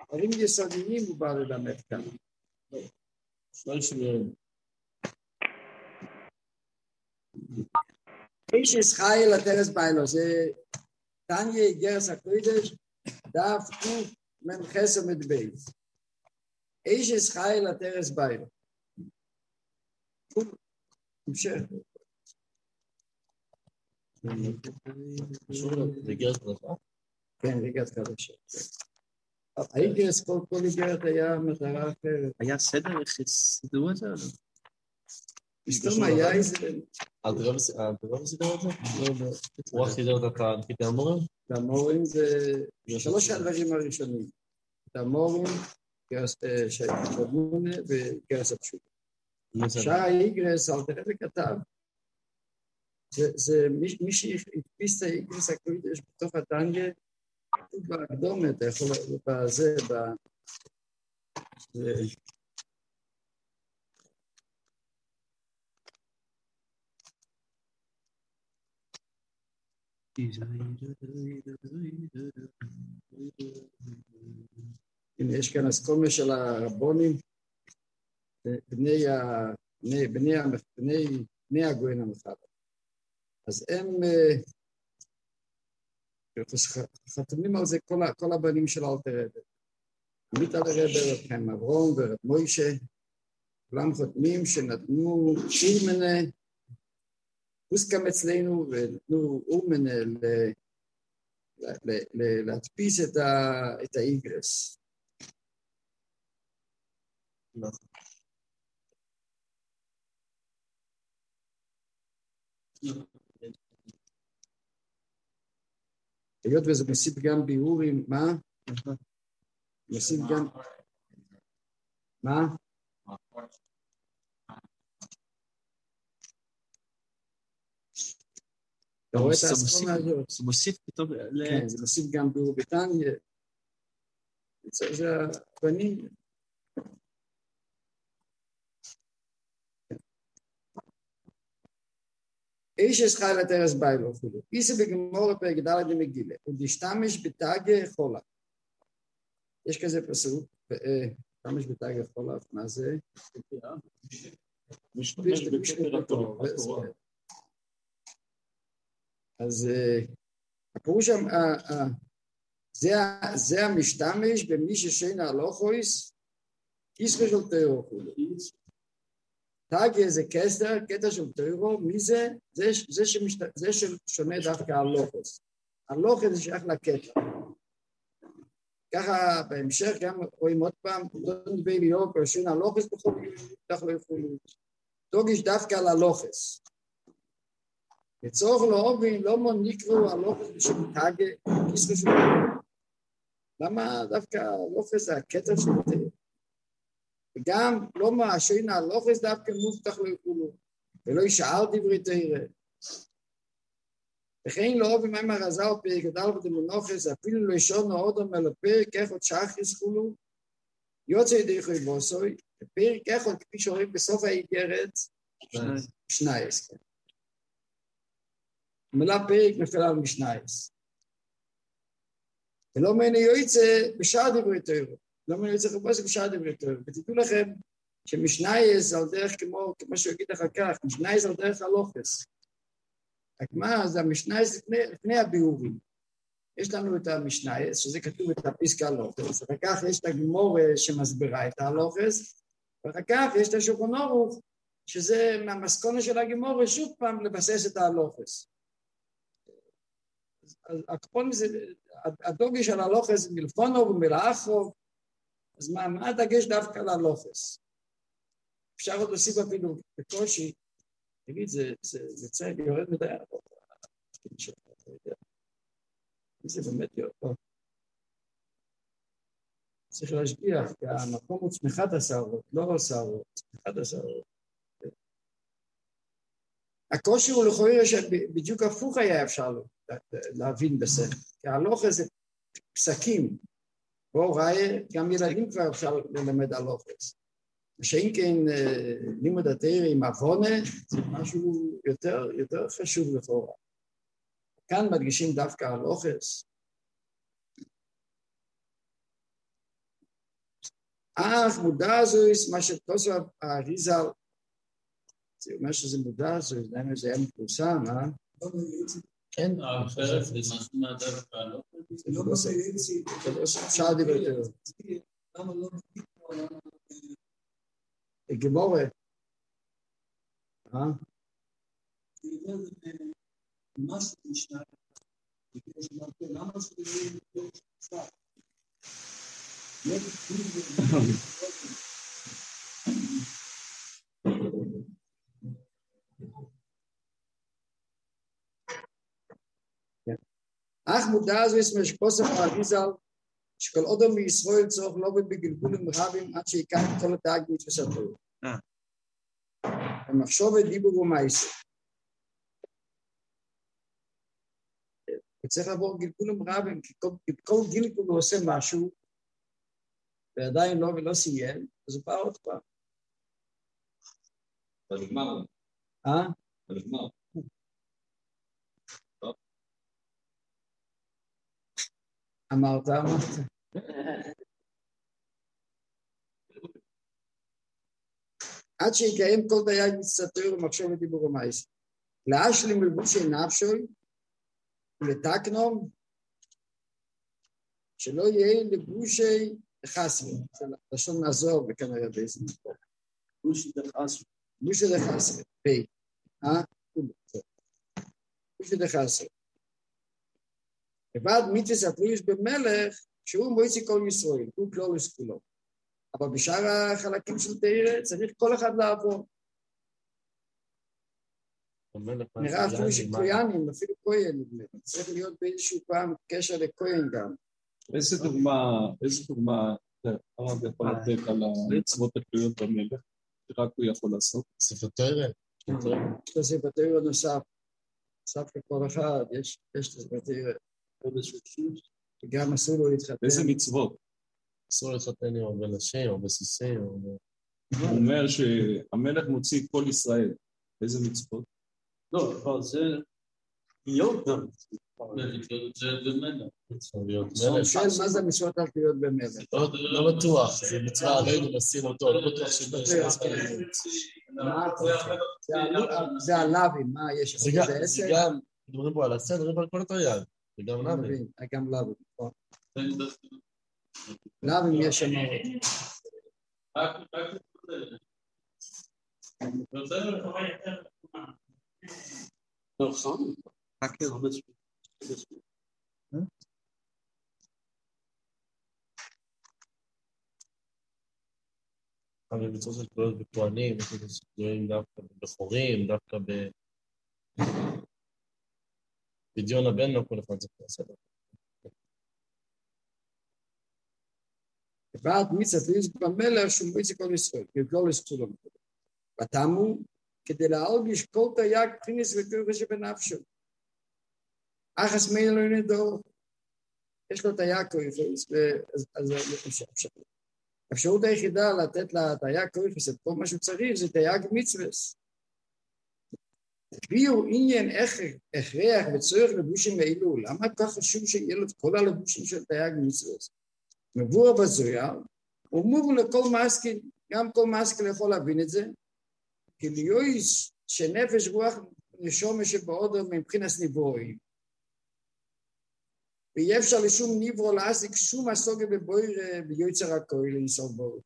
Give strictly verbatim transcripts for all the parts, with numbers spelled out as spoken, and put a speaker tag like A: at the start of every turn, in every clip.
A: דברים יסודיים הוא בא ללמד כאן.
B: שואל שמיים.
A: איש ישחי לטרס ביילו, זה תניה גרס הקודש, דף קוף מנחס ומדבייז. איש ישחי לטרס ביילו. המשך.
B: זה גרס חדשה?
A: כן, זה גרס חדשה. האיגרס, כל איגרת היה מטרה אחרת.
C: היה סדר, איך סידרו את זה?
A: מסתום היה איזה...
B: אתה לא סידר את זה?
A: לא, לא.
B: הוא רק סידר את המורים?
A: את המורים זה שלוש הדברים הראשונים. את המורים, גרס שבונה וגרס הפשוט. שער האיגרס, אל תראה וכתב. זה מי שהדפיס את האיגרס הקודש בתוך הטניה, בהקדומת, אתה יכול בזה, ב... הנה, יש כאן אסכומה של הרבונים, בני הגויין המחבר. אז הם חתומים על זה כל הבנים של אלתר רבי. עמית על הרבי, רב חיים אברהם ורב מוישה, כולם חותמים שנתנו אורמנה, הוסכם אצלנו ונתנו אורמנה להדפיס את האיגרס. היות וזה מוסיף גם ביאורים, מה? מוסיף גם... מה? אתה רואה את האסכומה הזאת?
C: זה מוסיף פתאום...
A: כן, זה מוסיף גם ביאור בטניה. זה הבנים. איש ישחי לטרס ביילו אפילו. איסה בגמור בפרק ד' למגילה. ודשתמש בתגה חולה. יש כזה פסוק. תשתמש בתגה חולה. מה זה? משתמש בתגה. אז הפירוש זה המשתמש במי ששינה הלוכויס. איסה של תיאור אפילו. תגיה זה קסטר, קטע של תיאורו, מי זה? זה ששונה דווקא הלוכס. הלוכס זה שייך לקטע. ככה בהמשך גם רואים עוד פעם, לא נדבר ליאור, פרשין הלוכס בכל כך לא יכולו. תוגיש דווקא על הלוכס. לצורך לאובין, לא מו נקראו הלוכס בשם תגיה, כיסר של תיאורו. למה דווקא הלוכס זה הקטע של תיאורו? וגם לא מהשינה הלוכס דווקא מובטח לא יכולו, ולא ישאר דברי תירה. וכן לא אוהבים מה הרז"ל פרק גדל בדמונוכס, אפילו לא ישונו עוד על הפרק ככות שחריס חולו, יוצא ידי חוי בוסוי, בפרק ככות כפי שאומרים בסוף האיגרת, שנייס. המילה פרק נפלה על משנייס. ולא מנה יוצא בשאר דברי תירה. לא מנה יוצא חבוס בשאר דברי תירה. ותדעו לכם שמשנייס על דרך כמו, כמו שהוא יגיד אחר כך, משנייס על דרך הלוכס. רק מה, זה המשנייס לפני, לפני הביאורים. יש לנו את המשנייס, שזה כתוב את הפסקה הלוכס, אחר כך יש את הגמור שמסבירה את הלוכס, ואחר כך יש את השולחן ערוך, שזה מהמסקונה של הגמור, שוב פעם לבסס את הלוכס. אז הקפון זה, הדוגי של הלוכס זה מלפונו ומלאחרו, אז מה, מה הדגש דווקא ללוכס? אפשר עוד להוסיף אפילו בקושי, תגיד, זה, זה, זה צריך יורד מדי, זה באמת יורד. צריך להשגיח, כי המקום הוא צמיחת השערות, לא שערות, צמיחת השערות. הקושי הוא לכאורה שבדיוק הפוך היה אפשר להבין בסדר, כי הלוכס זה פסקים, בואו ראה, גם ילדים כבר אפשר ללמד הלוכס. ושאין כן לימוד התורה עם עוונה, זה משהו יותר, יותר חשוב לכאורה. כאן מדגישים דווקא הלוכס. אך מודע זויס, מה שתוסף האריזל, זה אומר שזה מודע זויס, למה זה היה מפורסם, אה?
B: כן, אחרת זה משהו מהדרך כלל.
A: זה לא בסדר, זה לא שאפשר לדבר יותר.
D: למה לא נתקלו על
A: גמורה. אה?
D: זה יותר משהו משנה, למה שזה לא יהיה קצת?
A: אך מודע זו יש משקוסף האריזל שכל אודם בישראל צורך לא בגלגולים רבים עד שיקח את כל התאג מתפסתו. המחשוב ודיבור ומייסה. וצריך לעבור גלגולים רבים, כי כל, כל גלגול הוא עושה משהו ועדיין לא ולא סיים, אז הוא בא עוד פעם.
E: אבל נגמר.
A: אה?
E: אבל נגמר.
A: אמרת, אמרת. עד שיקיים כל דייג מצטטר ומחשוב ודיבור ומייסה. להשלים לבושי נפשוי ולתקנום שלא יהיה לבושי חסר, לשון נעזור וכנראה באיזה מקום.
C: בושי דחסר.
A: בושי דחסר, פי. אה? בושי דחסר. לבד מיתוס התלויש במלך, שהוא מועצי כל ישראל, הוא כלולוס כולו. אבל בשאר החלקים של תאירה צריך כל אחד לעבור. נראה אפילו שקויאנים, אפילו קויין, צריך להיות באיזשהו פעם קשר לקויין גם.
E: איזה דוגמה, איזה דוגמה הרב יכול לתת על המצוות התלויות במלך, שרק הוא יכול לעשות?
B: ספר תורה.
A: יש ספר תורה נוסף, נוסף לכל אחד, יש ספר תורה. וגם אסור לו להתחתן.
E: איזה מצוות?
B: אסור להתחתן עם הרבה נשים, הרבה סיסים.
E: הוא אומר שהמלך מוציא את כל ישראל. איזה מצוות?
C: לא, אבל זה להיות גם.
A: מה זה מצוות התלויות במלך?
B: לא בטוח, זה מצווה עלינו לשים אותו, לא בטוח שבש.
A: זה הלאווים, מה יש?
B: זה גם, מדברים פה על הסד, מדברים על כל התרי"ג, זה גם לאווים.
A: גם לאווים, נכון. לאווים יש שם
C: נכון. רק הרבה שפות.
B: אבל מצוות של תלויות בכהנים, מצוות של תלויים דווקא בחורים, דווקא בדיון הבן לא כל אחד זה בסדר.
A: ועד מצוות תלויות במלך שהוא מועצי כל ישראל, ככל ישראל. ותמו כדי להלביש כל תייג פרינס וכוח שבנפשו. אחס מיין לא נדור. יש לו תייג כוח, אז אפשר. האפשרות היחידה לתת לתייג כוח את כל מה שהוא צריך זה תייג מצוות. ביור עניין הכרח וצורך לבושים מאלו. למה כך חשוב שיהיה לו את כל הלבושים של תייג מצוות? מבואר בזויר, ומובן לכל מסקיל, גם כל מסקיל יכול להבין את זה, כי ליועיס שנפש רוח נשום שבעודר מבחינס נברואים. ואי אפשר לשום נברו להשיג שום הסוגה בבויר ביוצר הכוי לנסור בו.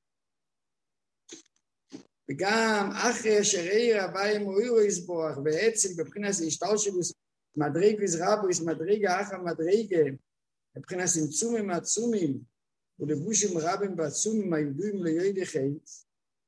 A: וגם אחרי אשר עיר הבאים מוירו יסבוח ועצם בבחינס להשתל שלו מדריגוס רבוס מדריגה אחר מדריגה מבחינס צמצומים עצומים ולבושים רבים בעצומים הידועים ליועדי חייץ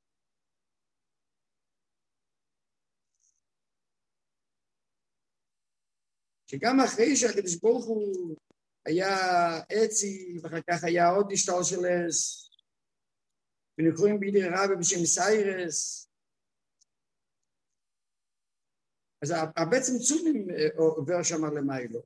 A: שגם אחרי שהקדוש ברוך הוא היה עצי, ואחר כך היה עוד השתל של אס, ונקרואים בידי רבי בשם סיירס, אז בעצם צומים עובר שם למיילו.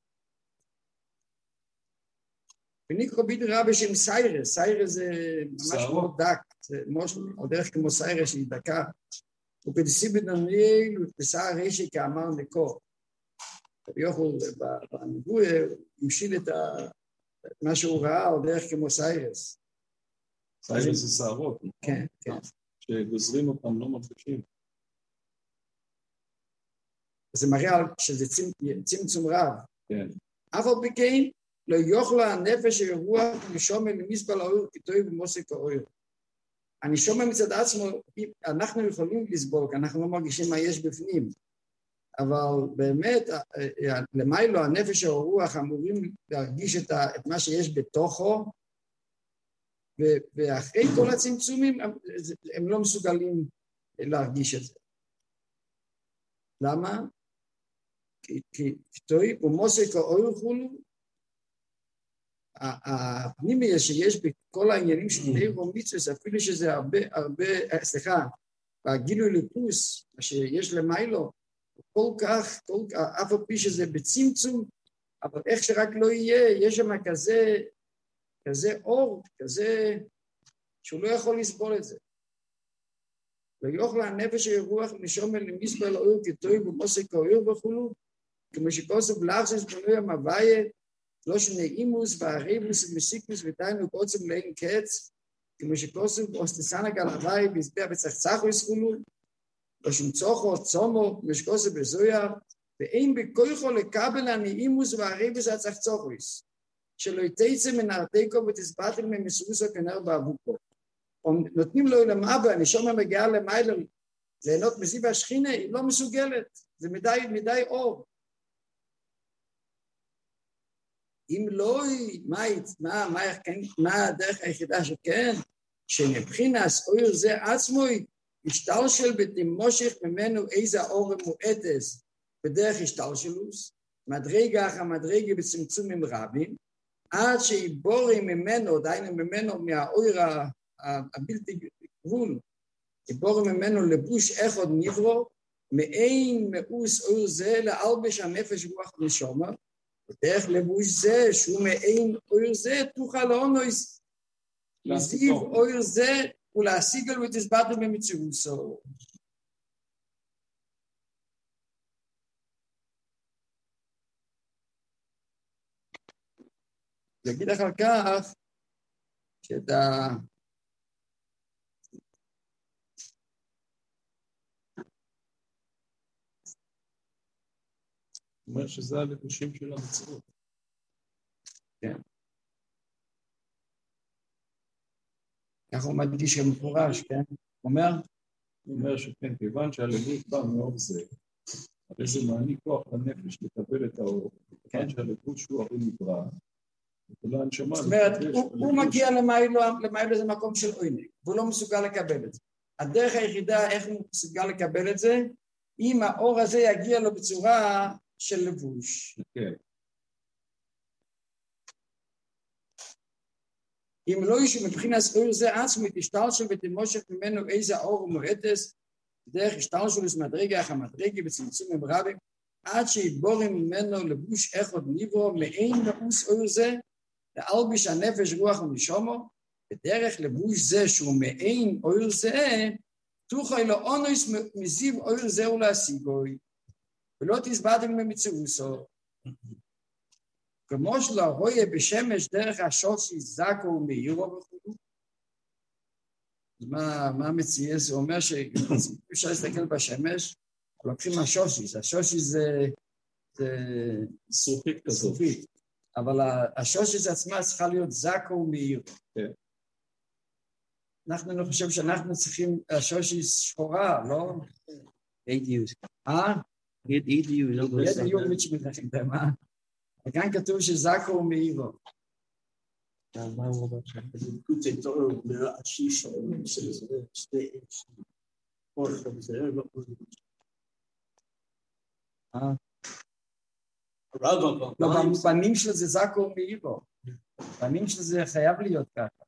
A: ונקרוא בידי רבי בשם סיירס, סיירס זה ממש מאוד דק, זה ממש דרך כמו סיירס שהיא דקה, וכדסי בדניאל ותפסה הרשי כאמר נקור. יוכל בנבואה המשיל את מה שהוא ראה או דרך כמו סיירס.
E: סיילס זה שערות,
A: כן, כן.
E: שגוזרים אותם לא מרגישים.
A: זה מראה שזה צמצום רב.
E: כן.
A: אף על פי כן, לא יוכלה הנפש הרוח נשומע למספר האור כתוב במוסק האור. הנשומע מצד עצמו, אנחנו יכולים לסבול, כי אנחנו לא מרגישים מה יש בפנים. אבל באמת, למיילו הנפש הרוח אמורים להרגיש את, ה, את מה שיש בתוכו, ו- ואחרי כל הצמצומים הם לא מסוגלים להרגיש את זה. למה? כי, כי כתוב במוסק האור חולו, הפנימי שיש בכל העניינים של תורה ומצוות, אפילו שזה הרבה, הרבה, סליחה, בגילוי ליפוס, מה שיש למיילו, כל כך, כל כך, אף על פי שזה בצמצום, אבל איך שרק לא יהיה, יש שם כזה, כזה אור, כזה, שהוא לא יכול לסבול את זה. ויוכל הנפש הרוח נשומע למספר לאור כתוב במוסק האור וכולו, כמו שכוסף לאחסס בנוי המוויה, לא שנאימוס והריבוס ומסיקוס ודיינו קוצם לאין קץ, כמו שכוסף אוסטסנה גלווי והסביע בצחצחו יסכולו, לא שמצוחו, צומו, כמו שכוסף בזויר, ואין בכוחו לקבל הנאימוס והריבוס הצחצוחויס, שלא יתצא מנרתיקו ותסבטל ממסרוסו כנר באבוקו. נותנים לו למאבא, הנשמה מגיעה למיילה, ליהנות מזיו השכינה, היא לא מסוגלת, זה מדי, מדי אור. אם לא, מה, מה, מה, מה הדרך היחידה שכן? שמבחינס אור זה עצמו השתלשל בתמושך ממנו איזה אור מועטס בדרך השתלשלוס, מדרגה אחר מדרגה בצמצומים רבים, עד שיבורים ממנו, דיינו ממנו מהאור הבלתי גבול, יבורים ממנו לבוש אחד נברו, מאין מאוס אור זה לאלבש הנפש רוח נשמה, בדרך לבוש זה, שהוא מאין אור זה, תוכל לאונויס, לזיב אור זה, ולהשיגל ותסבטל במצרוסו. יגיד אחר כך, שאתה...
E: הוא אומר שזה הלבושים של המצוות.
A: כן. ככה הוא מדגיש המפורש, כן? הוא אומר?
E: הוא אומר שכן, כיוון שהלבוש בא מאור זה, הרי זה מעניק כוח לנפש לקבל את האור, כיוון שהלבוש הוא הרי נברא,
A: זאת אומרת, הוא מגיע למיילו, למיילו זה מקום של עונג, והוא לא מסוגל לקבל את זה. הדרך היחידה איך הוא מסוגל לקבל את זה, אם האור הזה יגיע לו בצורה של לבוש.
E: כן.
A: אם לא ישו מבחינת אור זה עצמו, תשתלשל ותמשך ממנו איזה אור מועטס, דרך השתלשל מדרגה אחר מדרגה בצמצומים רבים, עד שיבורים ממנו לבוש אחד נברו, מאין מאוס אור זה, לאלביש הנפש רוח ונשומו, בדרך לבוש זה שהוא מאין אור זה, תוכל לאונוס מזיו אור זה ולהשיגוי, ולא תסבטל ממצרוסו. כמו שלא רואה בשמש דרך השושי זקו ומאירו וכו'. מה, מה מציע? זה אומר שאפשר להסתכל בשמש, לוקחים השושי, השושי זה... זה
E: סופית כזאת.
A: סופית. אבל השושי עצמה צריכה להיות זקו ומאירו.
E: כן.
A: אנחנו, אני חושב שאנחנו צריכים, השושי שחורה, לא?
B: אידיוס.
A: אה?
B: אידיוס.
A: אידיוס מתחים, מה? וכאן כתוב שזקו ומאירו.
B: מה הוא אומר שם?
C: זה תור מהשיש של שתי אש. או זה לא
A: אה?
C: רבא.
A: לא, בפנים של זה זקו ומאירו. בפנים של זה חייב להיות ככה.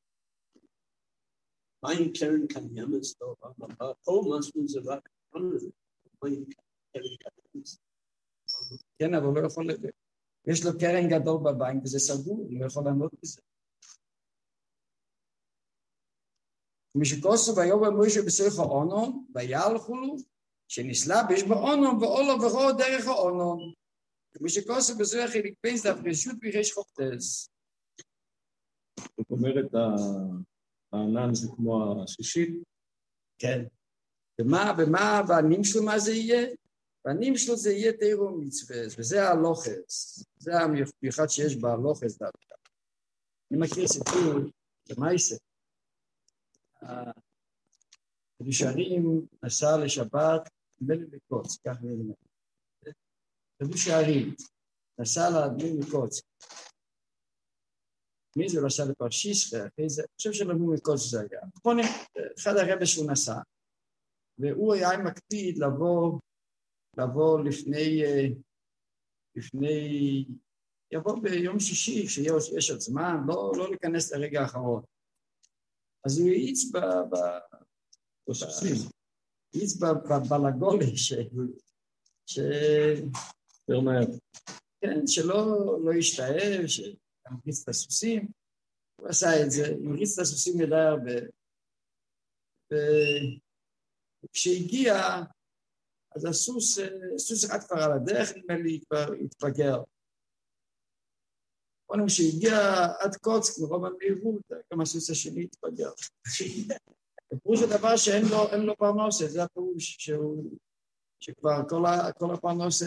C: מים קרן קניימס, כל מסלול זה רק מים קרן קניימס.
A: כן, אבל לא יכול... יש לו קרן גדול בבית, וזה סגור, הוא לא יכול לעמוד בזה. משקוסו ויובא מוישה בסויך האונון, ויהלכו, שנסלבש באונון, ואולו ורו דרך האונון. משקוסו בסויך חיליק פייס, דף רשות ויחש חוקטס.
E: זאת אומרת, הענן זה כמו השישית.
A: כן. ומה, ומה, והנים שלו מה זה יהיה? והנים שלו זה יהיה תירו מצווה, וזה הלוחס. זה המיוחד שיש בהלוחס דווקא. אני מכיר סיפור למעשה. רבי נסע לשבת, בלי לקוץ, כך נראה. רבי שערים, נסע להדמין מקוץ. מי זה לא עשה לפרשיסחה? אחרי זה, אני חושב שלמדו מקוץ זה היה. אחד הרבי שהוא נסע, והוא היה מקפיד לבוא, לבוא לפני, לפני, יבוא ביום שישי, כשיש עוד זמן, לא, לא להיכנס לרגע האחרון. אז הוא יעיץ ב... ב יעיץ בבלגולי, ש... ש... כן, שלא לא ישתאב, שימריץ את הסוסים. הוא עשה את זה, ימריץ את הסוסים ידע הרבה. וכשהגיע, אז הסוס, סוס אחד כבר על הדרך, נדמה לי, כבר התפגר. קודם שהגיע עד קוץ, מרוב המהירות, גם הסוס השני התפגר. הפירוש הדבר שאין לו, אין לו פרנוסה, זה הפירוש שהוא, שכבר כל, ה, כל הפרנוסה,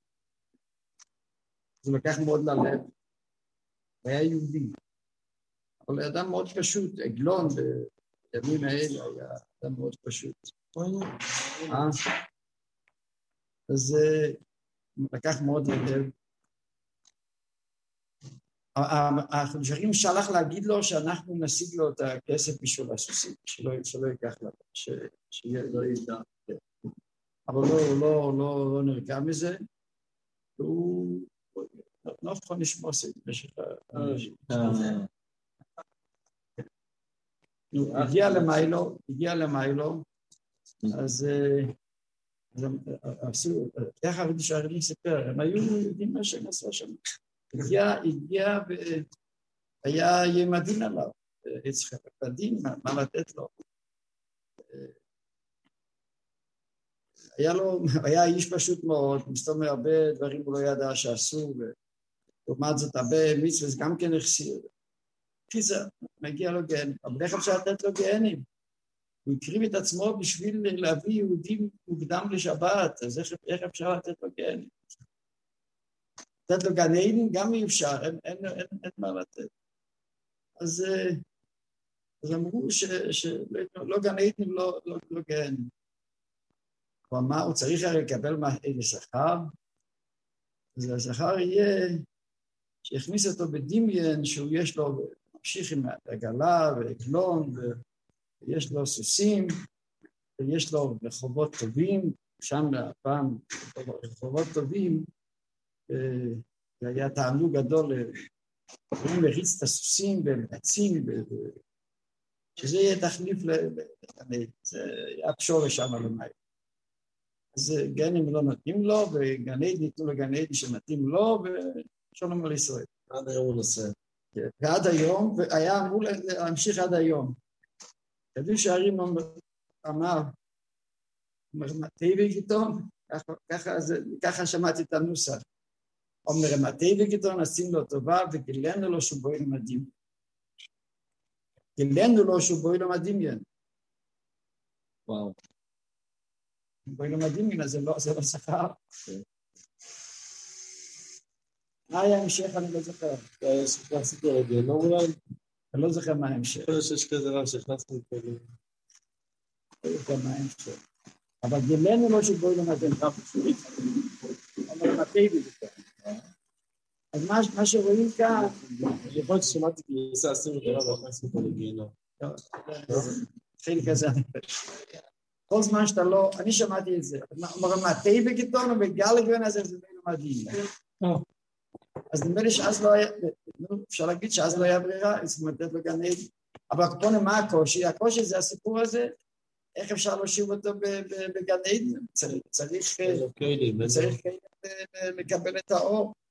A: זה לקח מאוד ללב. הוא היה יהודי. אבל אדם מאוד פשוט, עגלון בימים האלה היה אדם מאוד פשוט. אז לקח מאוד ללב. החודשרים שלח להגיד לו שאנחנו נשיג לו את הכסף בשביל הסוסים, שלא ייקח לה, שיהיה לא ידע. אבל לא לא נרגע מזה, והוא לא יכול לשמוע את זה במשך ה... הגיע למיילו, הגיע למיילו, אז עשו, איך החודשרים סיפר, הם היו יודעים מה שהם עשו שם. הגיע, הגיע והיה ימדין עליו, יצחק הדין, מה לתת לו. היה לו, היה איש פשוט מאוד, מסתובב הרבה דברים הוא לא ידע שעשו, ולעומת זאת הרבה מצוות גם כן החסיר. קיצר, מגיע לו גהן, אבל איך אפשר לתת לו גהנים? הוא הקריב את עצמו בשביל להביא יהודים מוקדם לשבת, אז איך, איך אפשר לתת לו גהנים? לתת לו גן עדן גם אי אפשר, אין, אין, אין, אין מה לתת. אז, אז אמרו שלא גן עדן, לא, לא, לא גן. הוא אמר, הוא צריך הרי לקבל איזה שכר, אז השכר יהיה שיכניס אותו בדמיין שהוא יש לו, ממשיך עם עגלה ועגלון, ויש לו סוסים, ויש לו רחובות טובים, שם פעם רחובות טובים, זה היה תענוג גדול, הוא מריץ את הסוסים ומרצים, שזה יהיה תחליף לגני, זה היה פשורש שם למעלה. אז גנים לא נותנים לו, וגני ניתנו לגני שנתאים לו, ושלום על ישראל.
B: עד היום הוא נוסע.
A: ועד היום, והיה אמור להמשיך עד היום. ידעו שהרים אמר, מתי וגיטון, ככה שמעתי את הנוסח. אומר, מתי וגיטון, עשינו לו טובה, וגילנו לו שהוא בואי למדים. גילנו לו שהוא בואי למדמיין.
B: וואו.
A: בואי למדמיין, זה לא שכר. מה היה המשך? אני לא זוכר.
B: שכנסתי על הגיהנום אולי?
A: אני לא זוכר מה ההמשך.
B: אני חושב שיש כזה רב שכנסתי את הגיהנום.
A: לא זוכר מה ההמשך. אבל גילנו לו שהוא בואי למדמיין. אבל מתי וגיטון. אז מה שרואים כאן...
B: יכול להיות ששמעתי כי עושה עשינו גרע והכנסתי אותו לגיהנום.
A: חלק כזה. כל זמן שאתה לא... אני שמעתי את זה. אומר, מתי וגיטון וגל הגוון הזה זה בין המדהים. אז נדמה לי שאז לא היה... אפשר להגיד שאז לא היה ברירה, זאת אומרת, לא גן עדן. אבל פה מה הקושי? הקושי זה הסיפור הזה, איך אפשר להושיב אותו בגן עדן? צריך... צריך לקבל את האור.